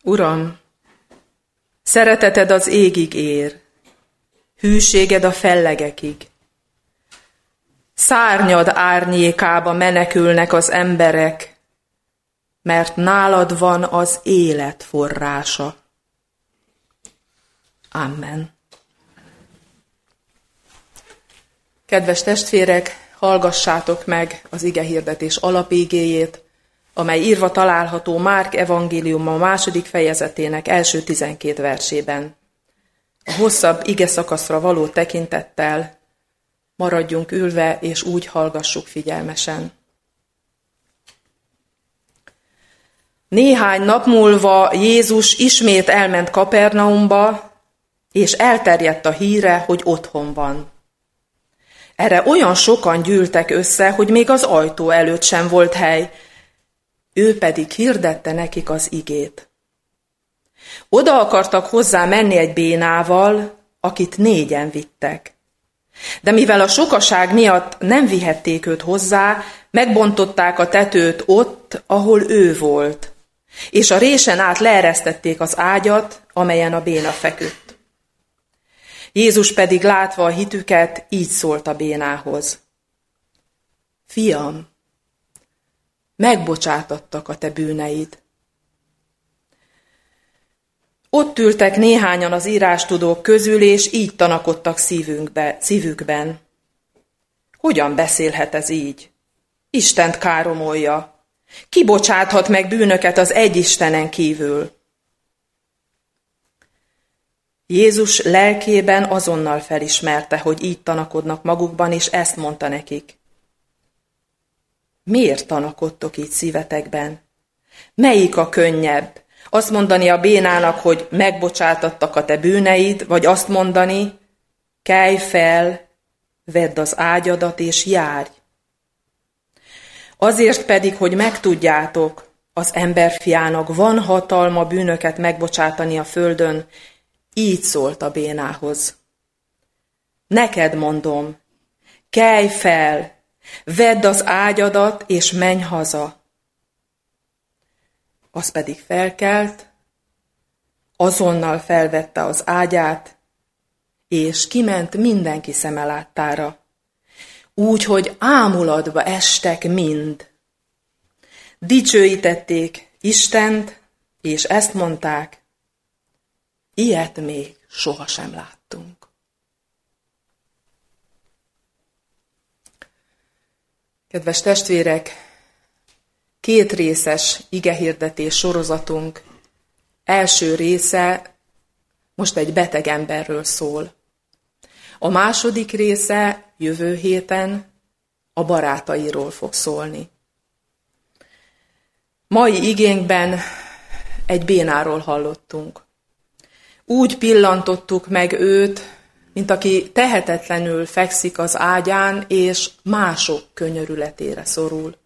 Uram, szereteted az égig ér, hűséged a fellegekig. Szárnyad árnyékába menekülnek az emberek, mert nálad van az élet forrása. Amen. Kedves testvérek, hallgassátok meg az igehirdetés alapigéjét, amely írva található Márk evangéliuma 2. fejezetének első 12 versében. A hosszabb igeszakaszra való tekintettel maradjunk ülve, és úgy hallgassuk figyelmesen. Néhány nap múlva Jézus ismét elment Kapernaumba, és elterjedt a híre, hogy otthon van. Erre olyan sokan gyűltek össze, hogy még az ajtó előtt sem volt hely, ő pedig hirdette nekik az igét. Oda akartak hozzá menni egy bénával, akit 4-en vittek. De mivel a sokaság miatt nem vihették őt hozzá, megbontották a tetőt ott, ahol ő volt, és a résen át leeresztették az ágyat, amelyen a béna feküdt. Jézus pedig látva a hitüket, így szólt a bénához. Fiam, megbocsátattak a te bűneid. Ott ültek néhányan az írástudók közül, és így tanakodtak szívükben. Hogyan beszélhet ez így? Istent káromolja. Ki bocsáthat meg bűnöket az egy Istenen kívül? Jézus lelkében azonnal felismerte, hogy így tanakodnak magukban, és ezt mondta nekik. Miért tanakodtok így szívetekben? Melyik a könnyebb? Azt mondani a bénának, hogy megbocsátattak a te bűneid, vagy azt mondani, kelj fel, vedd az ágyadat és járj. Azért pedig, hogy megtudjátok, az emberfiának van hatalma bűnöket megbocsátani a földön, így szólt a bénához. Neked mondom, kelj fel, vedd az ágyadat és menj haza. Az pedig felkelt, azonnal felvette az ágyát, és kiment mindenki szeme láttára, úgy, hogy ámulatba estek mind. Dicsőítették Istent, és ezt mondták, ilyet még sohasem láttunk. Kedves testvérek, 2 részes igehirdetés sorozatunk első része most egy beteg emberről szól. A második része jövő héten a barátairól fog szólni. Mai igénkben egy bénáról hallottunk. Úgy pillantottuk meg őt, mint aki tehetetlenül fekszik az ágyán, és mások könyörületére szorul.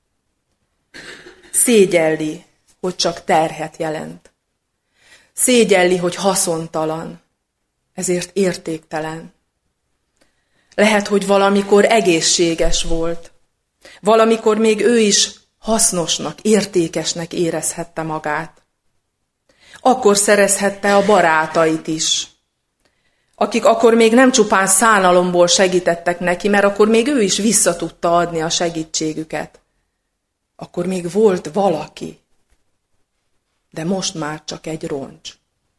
Szégyelli, hogy csak terhet jelent. Szégyelli, hogy haszontalan, ezért értéktelen. Lehet, hogy valamikor egészséges volt, valamikor még ő is hasznosnak, értékesnek érezhette magát. Akkor szerezhette a barátait is, akik akkor még nem csupán szánalomból segítettek neki, mert akkor még ő is vissza tudta adni a segítségüket. Akkor még volt valaki, de most már csak egy roncs.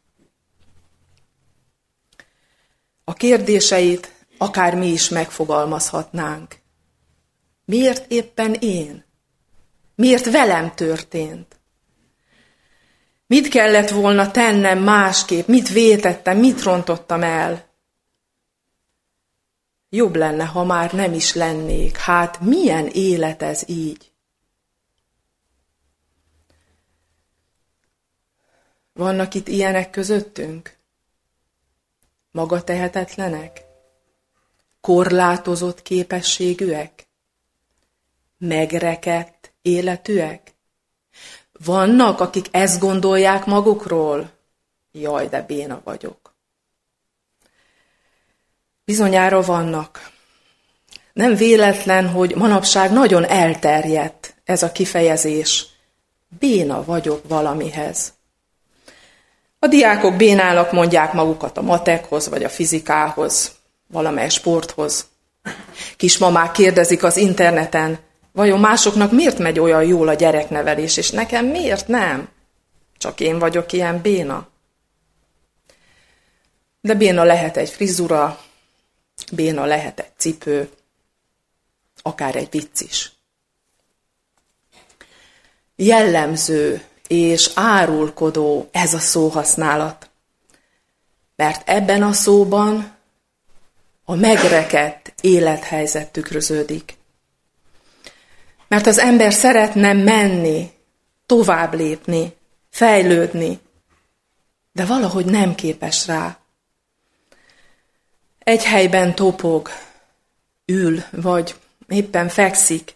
A kérdéseit akár mi is megfogalmazhatnánk. Miért éppen én? Miért velem történt? Mit kellett volna tennem másképp? Mit vétettem? Mit rontottam el? Jobb lenne, ha már nem is lennék. Hát milyen élet ez így? Vannak itt ilyenek közöttünk? Magatehetetlenek? Korlátozott képességűek? Megrekedt életűek? Vannak, akik ezt gondolják magukról? Jaj, de béna vagyok. Bizonyára vannak. Nem véletlen, hogy manapság nagyon elterjedt ez a kifejezés. Béna vagyok valamihez. A diákok bénának mondják magukat a matekhoz, vagy a fizikához, valamely sporthoz. Kismamák kérdezik az interneten, vajon másoknak miért megy olyan jól a gyereknevelés, és nekem miért nem? Csak én vagyok ilyen béna. De béna lehet egy frizura, béna lehet egy cipő, akár egy vicc is. Jellemző és árulkodó ez a szóhasználat, mert ebben a szóban a megrekedt élethelyzet tükröződik. Mert az ember szeretne menni, tovább lépni, fejlődni, de valahogy nem képes rá. Egy helyben topog, ül, vagy éppen fekszik,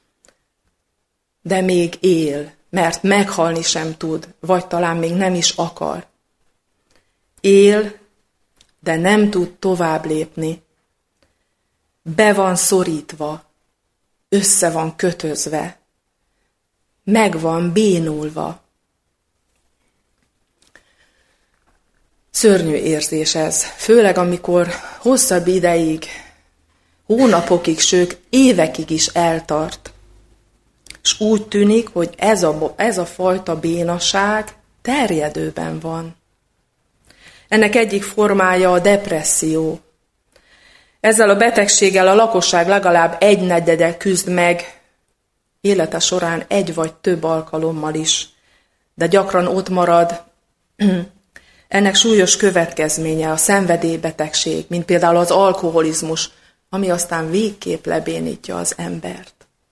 de még él, mert meghalni sem tud, vagy talán még nem is akar. Él, de nem tud tovább lépni. Be van szorítva, össze van kötözve, meg van bénulva. Szörnyű érzés ez, főleg amikor hosszabb ideig, hónapokig, sőt évekig is eltart. És úgy tűnik, hogy ez a fajta bénaság terjedőben van. Ennek egyik formája a depresszió. Ezzel a betegséggel a lakosság legalább 1/4 küzd meg, élete során 1 vagy több alkalommal is, de gyakran ott marad. Ennek súlyos következménye a szenvedélybetegség, mint például az alkoholizmus, ami aztán végképp lebénítja az embert.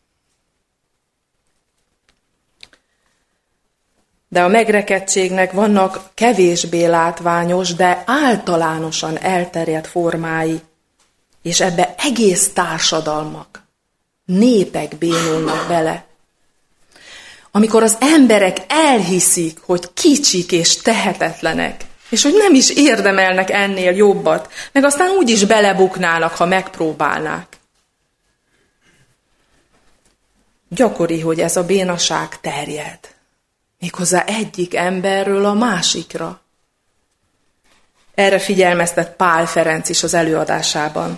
De a megrekedtségnek vannak kevésbé látványos, de általánosan elterjedt formái, és ebbe egész társadalmak, népek bénulnak bele. Amikor az emberek elhiszik, hogy kicsik és tehetetlenek, és hogy nem is érdemelnek ennél jobbat, meg aztán úgy is belebuknának, ha megpróbálnák. Gyakori, hogy ez a bénaság terjed. Méghozzá egyik emberről a másikra. Erre figyelmeztet Pál Ferenc is az előadásában.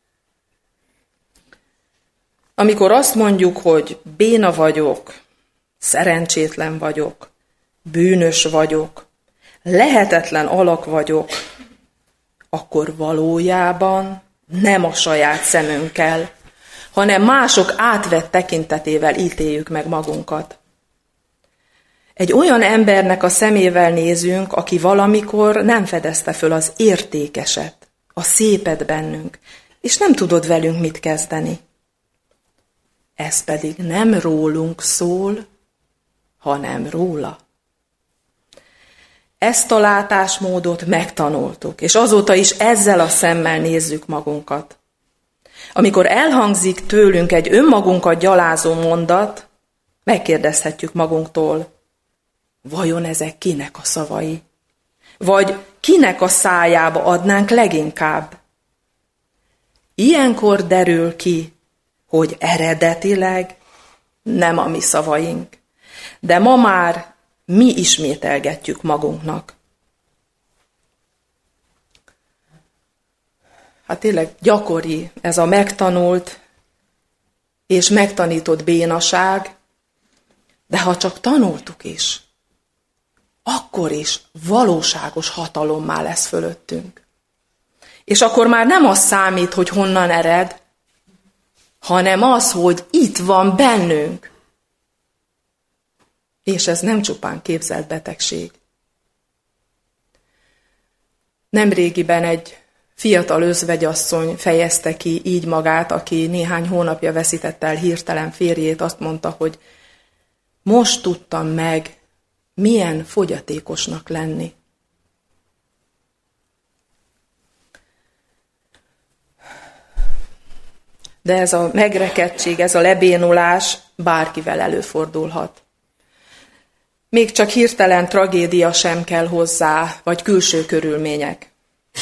Amikor azt mondjuk, hogy béna vagyok, szerencsétlen vagyok, bűnös vagyok, lehetetlen alak vagyok, akkor valójában nem a saját szemünkkel, hanem mások átvett tekintetével ítéljük meg magunkat. Egy olyan embernek a szemével nézünk, aki valamikor nem fedezte föl az értékeset, a szépet bennünk, és nem tudod velünk mit kezdeni. Ez pedig nem rólunk szól, hanem róla. Ezt a látásmódot megtanultuk, és azóta is ezzel a szemmel nézzük magunkat. Amikor elhangzik tőlünk egy önmagunkat gyalázó mondat, megkérdezhetjük magunktól, vajon ezek kinek a szavai? Vagy kinek a szájába adnánk leginkább? Ilyenkor derül ki, hogy eredetileg nem a mi szavaink, de ma már mi ismételgetjük magunknak. Hát tényleg gyakori ez a megtanult és megtanított bénaság, de ha csak tanultuk is, akkor is valóságos hatalommá lesz fölöttünk. És akkor már nem az számít, hogy honnan ered, hanem az, hogy itt van bennünk. És ez nem csupán képzelt betegség. Nemrégiben egy fiatal özvegyasszony fejezte ki így magát, aki néhány hónapja veszítette el hirtelen férjét, azt mondta, hogy most tudtam meg, milyen fogyatékosnak lenni. De ez a megrekedtség, ez a lebénulás bárkivel előfordulhat. Még csak hirtelen tragédia sem kell hozzá, vagy külső körülmények.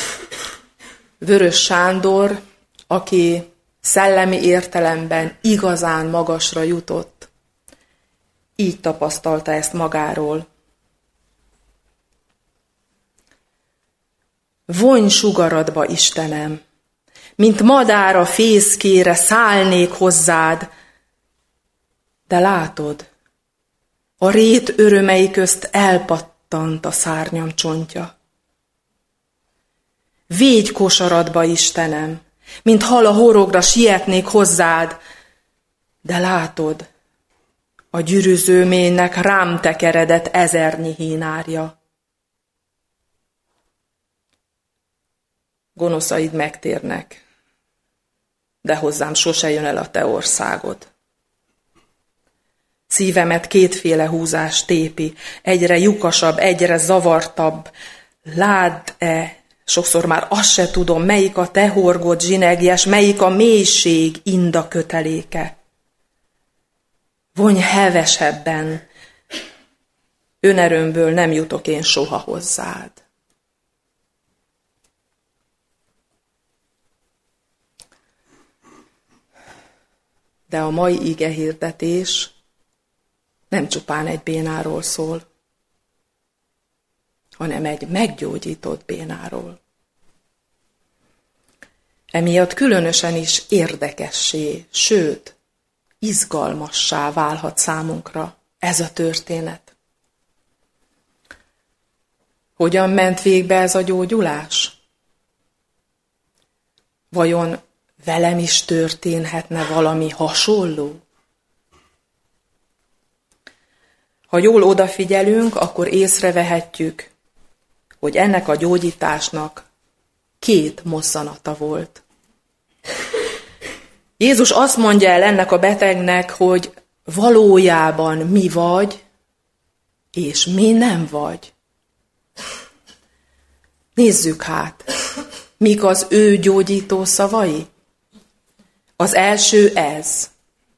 Vörös Sándor, aki szellemi értelemben igazán magasra jutott, így tapasztalta ezt magáról. vonj sugaradba, Istenem, mint madár a fészkére szállnék hozzád, de látod, a rét örömei közt elpattant a szárnyam csontja. Végy kosaradba, Istenem, mint hal a horogra sietnék hozzád, de látod, a gyűrűző mélynek rám tekeredett ezernyi hínárja. Gonoszaid megtérnek, de hozzám sose jön el a te országod. Szívemet kétféle húzás tépi, egyre lyukasabb, egyre zavartabb. Ládd-e, sokszor már azt se tudom, melyik a te horgod zsinegjes, melyik a mélység inda köteléke. Vonj hevesebben, önerőmből nem jutok én soha hozzád. De a mai igehirdetés nem csupán egy bénáról szól, hanem egy meggyógyított bénáról. Emiatt különösen is érdekessé, sőt, izgalmassá válhat számunkra ez a történet. Hogyan ment végbe ez a gyógyulás? Vajon velem is történhetne valami hasonló? Ha jól odafigyelünk, akkor észrevehetjük, hogy ennek a gyógyításnak 2 mozzanata volt. Jézus azt mondja el ennek a betegnek, hogy valójában mi vagy, és mi nem vagy. Nézzük hát, mik az ő gyógyító szavai. Az első ez.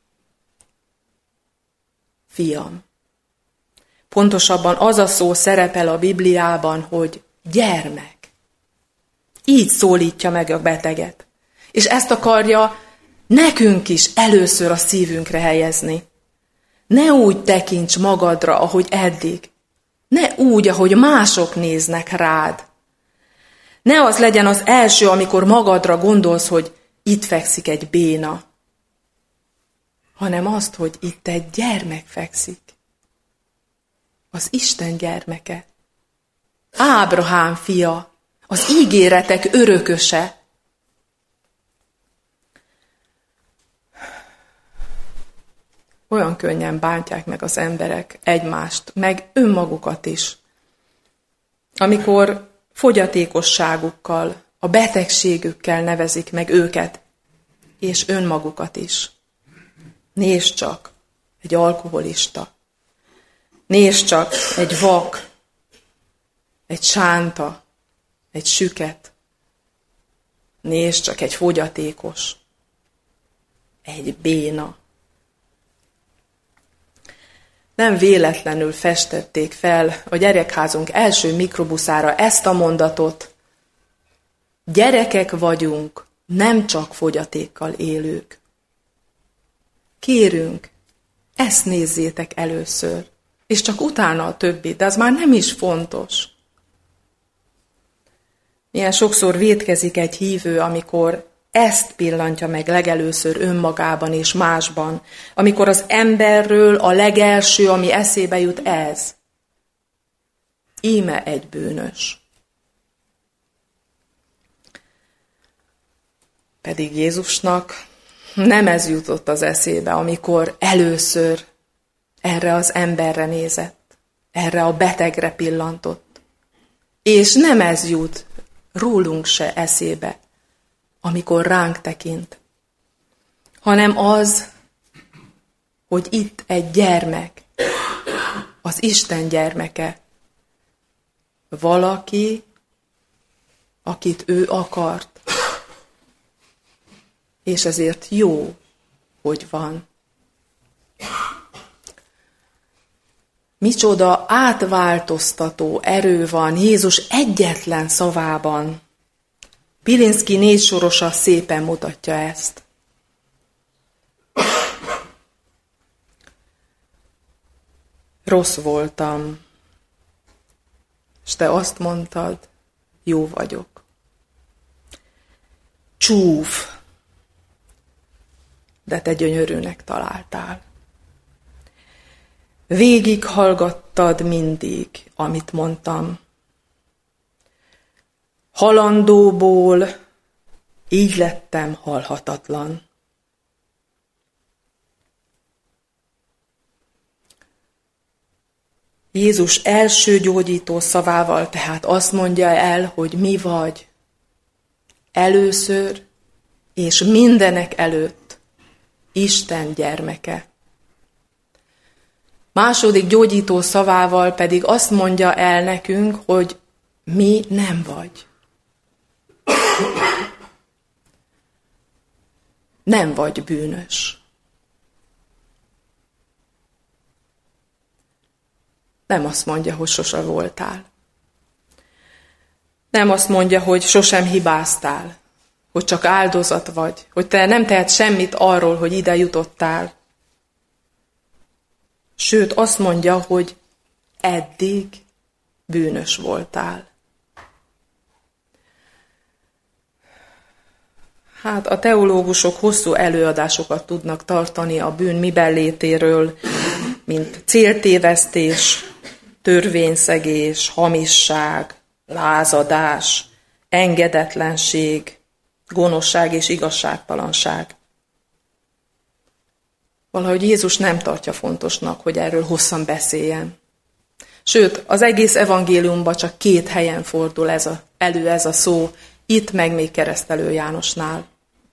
Fiam. Pontosabban az a szó szerepel a Bibliában, hogy gyermek. Így szólítja meg a beteget. És ezt akarja nekünk is először a szívünkre helyezni. Ne úgy tekints magadra, ahogy eddig. Ne úgy, ahogy mások néznek rád. Ne az legyen az első, amikor magadra gondolsz, hogy itt fekszik egy béna, hanem azt, hogy itt egy gyermek fekszik. Az Isten gyermeke. Ábrahám fia, az ígéretek örököse. Olyan könnyen bántják meg az emberek egymást, meg önmagukat is, amikor fogyatékosságukkal, a betegségükkel nevezik meg őket, és önmagukat is. Nézd csak, egy alkoholista. Nézd csak, egy vak, egy sánta, egy süket. Nézd csak, egy fogyatékos, egy béna. Nem véletlenül festették fel a gyerekházunk első mikrobuszára ezt a mondatot. Gyerekek vagyunk, nem csak fogyatékkal élők. Kérünk, ezt nézzétek először, és csak utána a többi, de az már nem is fontos. Milyen sokszor vétkezik egy hívő, amikor ezt pillantja meg legelőször önmagában és másban, amikor az emberről a legelső, ami eszébe jut, ez. Íme egy bűnös. Pedig Jézusnak nem ez jutott az eszébe, amikor először erre az emberre nézett, erre a betegre pillantott. És nem ez jut rólunk se eszébe, amikor ránk tekint, hanem az, hogy itt egy gyermek, az Isten gyermeke, valaki, akit ő akart, és ezért jó, hogy van. Micsoda átváltoztató erő van Jézus egyetlen szavában. Pilinszky 4 sorosa szépen mutatja ezt. Rossz voltam, és te azt mondtad, jó vagyok. csúf, de te gyönyörűnek találtál. Végighallgattad mindig, amit mondtam. Halandóból így lettem halhatatlan. Jézus első gyógyító szavával tehát azt mondja el, hogy mi vagy először és mindenek előtt Isten gyermeke. Második gyógyító szavával pedig azt mondja el nekünk, hogy mi nem vagy. Nem vagy bűnös. Nem azt mondja, hogy sose voltál. Nem azt mondja, hogy sosem hibáztál, hogy csak áldozat vagy, hogy te nem tehetsz semmit arról, hogy ide jutottál. Sőt, azt mondja, hogy eddig bűnös voltál. Hát a teológusok hosszú előadásokat tudnak tartani a bűn miben létéről, mint céltévesztés, törvényszegés, hamisság, lázadás, engedetlenség, gonoszság és igazságtalanság. Valahogy Jézus nem tartja fontosnak, hogy erről hosszan beszéljen. Sőt, az egész evangéliumban csak 2 helyen fordul elő ez a szó, itt meg még Keresztelő Jánosnál.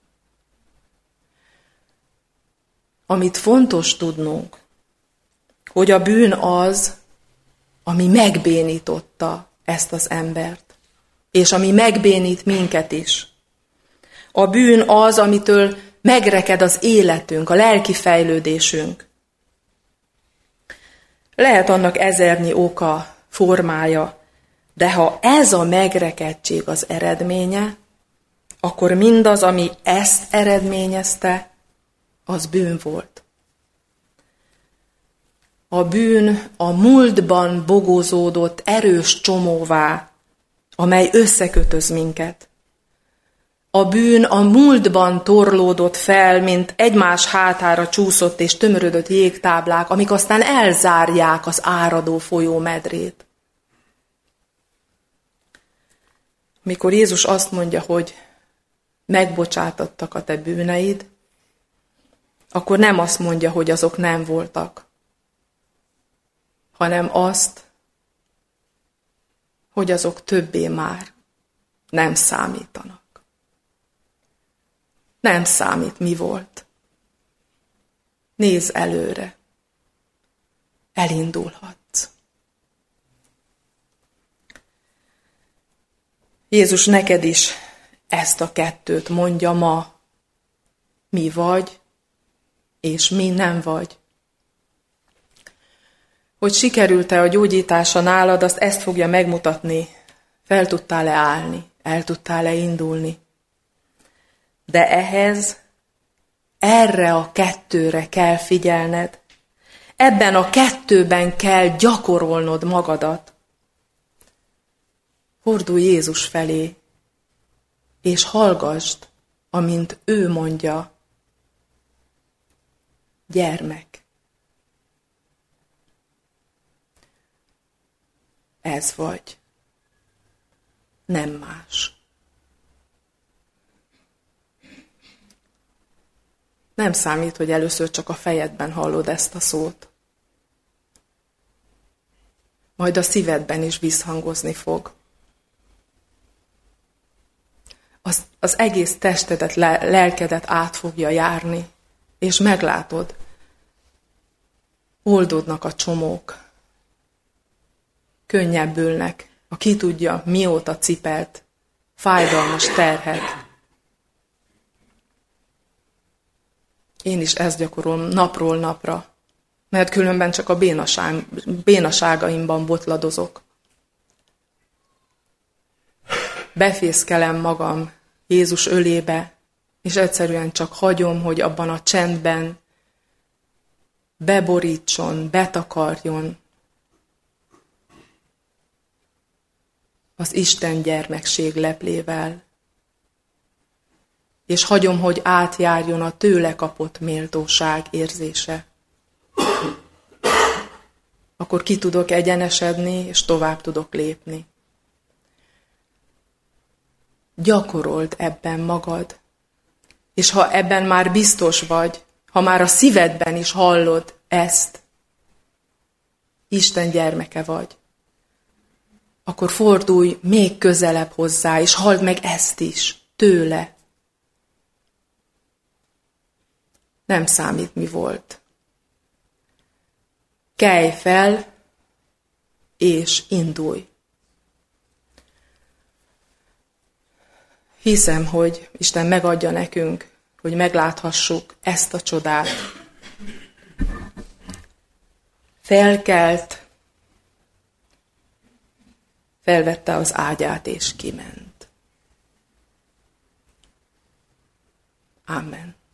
Amit fontos tudnunk, hogy a bűn az, ami megbénította ezt az embert, és ami megbénít minket is. A bűn az, amitől megreked az életünk, a lelki fejlődésünk. Lehet annak ezernyi oka, formája, de ha ez a megrekedtség az eredménye, akkor mindaz, ami ezt eredményezte, az bűn volt. A bűn a múltban bogózódott erős csomóvá, amely összekötöz minket. A bűn a múltban torlódott fel, mint egymás hátára csúszott és tömörödött jégtáblák, amik aztán elzárják az áradó folyómedrét. Mikor Jézus azt mondja, hogy megbocsátottak a te bűneid, akkor nem azt mondja, hogy azok nem voltak, hanem azt, hogy azok többé már nem számítanak. Nem számít, mi volt. Nézz előre. Elindulhatsz. Jézus neked is ezt a 2 mondja ma. Mi vagy, és mi nem vagy. Hogy sikerült-e a gyógyítása nálad, azt ezt fogja megmutatni. Fel tudtál-e állni, el tudtál-e indulni. De ehhez, erre a 2-re kell figyelned. Ebben a 2-ben kell gyakorolnod magadat. Fordulj Jézus felé, és hallgasd, amint ő mondja, gyermek. Ez vagy. Nem más. Nem számít, hogy először csak a fejedben hallod ezt a szót. Majd a szívedben is visszhangozni fog. Az egész testedet, lelkedet át fogja járni, és meglátod, oldódnak a csomók, könnyebbülnek, a ki tudja, mióta cipelt, fájdalmas terhet. Én is ezt gyakorolom napról napra, mert különben csak a bénaságaimban botladozok. Befészkelem magam Jézus ölébe, és egyszerűen csak hagyom, hogy abban a csendben beborítson, betakarjon az Isten gyermekség leplével. és hagyom, hogy átjárjon a tőle kapott méltóság érzése. Akkor ki tudok egyenesedni, és tovább tudok lépni. Gyakorold ebben magad, és ha ebben már biztos vagy, ha már a szívedben is hallod ezt, Isten gyermeke vagy, akkor fordulj még közelebb hozzá, és halld meg ezt is, tőle. Nem számít, mi volt. Kelj fel, és indulj. Hiszem, hogy Isten megadja nekünk, hogy megláthassuk ezt a csodát. Felkelt, felvette az ágyát és kiment. Amen.